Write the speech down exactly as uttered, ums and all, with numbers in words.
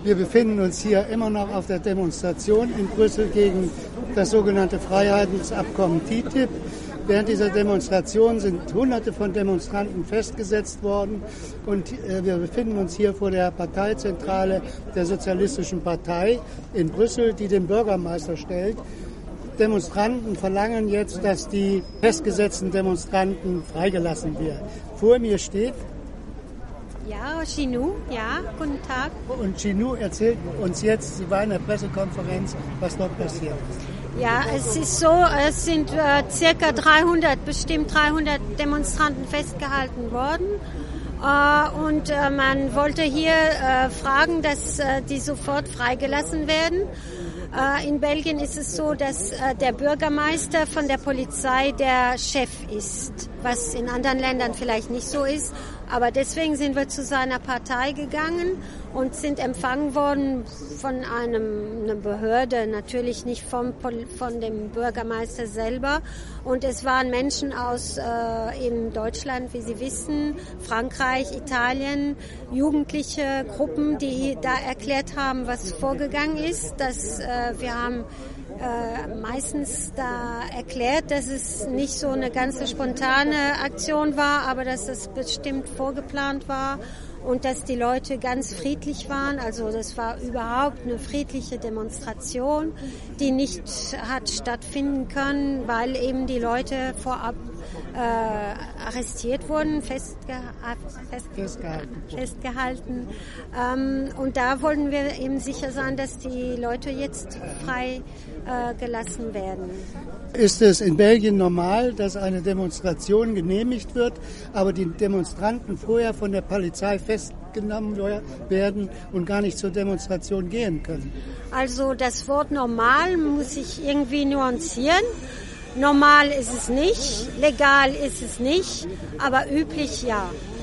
Wir befinden uns hier immer noch auf der Demonstration in Brüssel gegen das sogenannte Freihandelsabkommen T T I P. Während dieser Demonstration sind Hunderte von Demonstranten festgesetzt worden und äh, wir befinden uns hier vor der Parteizentrale der Sozialistischen Partei in Brüssel, die den Bürgermeister stellt. Demonstranten verlangen jetzt, dass die festgesetzten Demonstranten freigelassen werden. Vor mir steht... Ja, Chinou, ja, guten Tag. Und Chinou erzählt uns jetzt, sie war in der Pressekonferenz, was dort passiert ist. Ja, es ist so, es sind äh, circa dreihundert, bestimmt dreihundert Demonstranten festgehalten worden. Äh, und äh, man wollte hier äh, fragen, dass äh, die sofort freigelassen werden. Äh, in Belgien ist es so, dass äh, der Bürgermeister von der Polizei der Chef ist, was in anderen Ländern vielleicht nicht so ist. Aber deswegen sind wir zu seiner Partei gegangen und sind empfangen worden von einem, einer Behörde, natürlich nicht vom, von dem Bürgermeister selber. Und es waren Menschen aus äh, eben Deutschland, wie Sie wissen, Frankreich, Italien, jugendliche Gruppen, die da erklärt haben, was vorgegangen ist. Dass, äh, wir haben äh, meistens da erklärt, dass es nicht so eine ganze spontane Aktion war, aber dass es bestimmt vorgeplant war und dass die Leute ganz friedlich waren. Also das war überhaupt eine friedliche Demonstration, die nicht hat stattfinden können, weil eben die Leute vorab äh, arrestiert wurden, festgeha- fest- festgehalten. festgehalten. Ähm, und da wollten wir eben sicher sein, dass die Leute jetzt frei äh, gelassen werden. Ist es in Belgien normal, dass eine Demonstration genehmigt wird, aber die Demonstranten vorher von der Polizei festgenommen werden und gar nicht zur Demonstration gehen können? Also das Wort normal muss ich irgendwie nuancieren. Normal ist es nicht, legal ist es nicht, aber üblich ja.